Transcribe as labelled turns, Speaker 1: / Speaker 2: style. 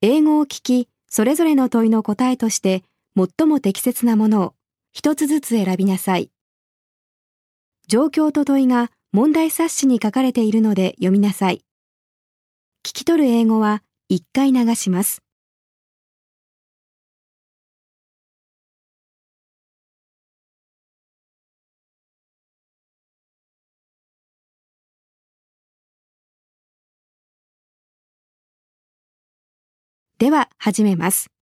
Speaker 1: 英語を聞き、それぞれの問いの答えとして最も適切なものを一つずつ選びなさい。状況と問いが問題冊子に書かれているので読みなさい。聞き取る英語は1回流します。では始めます。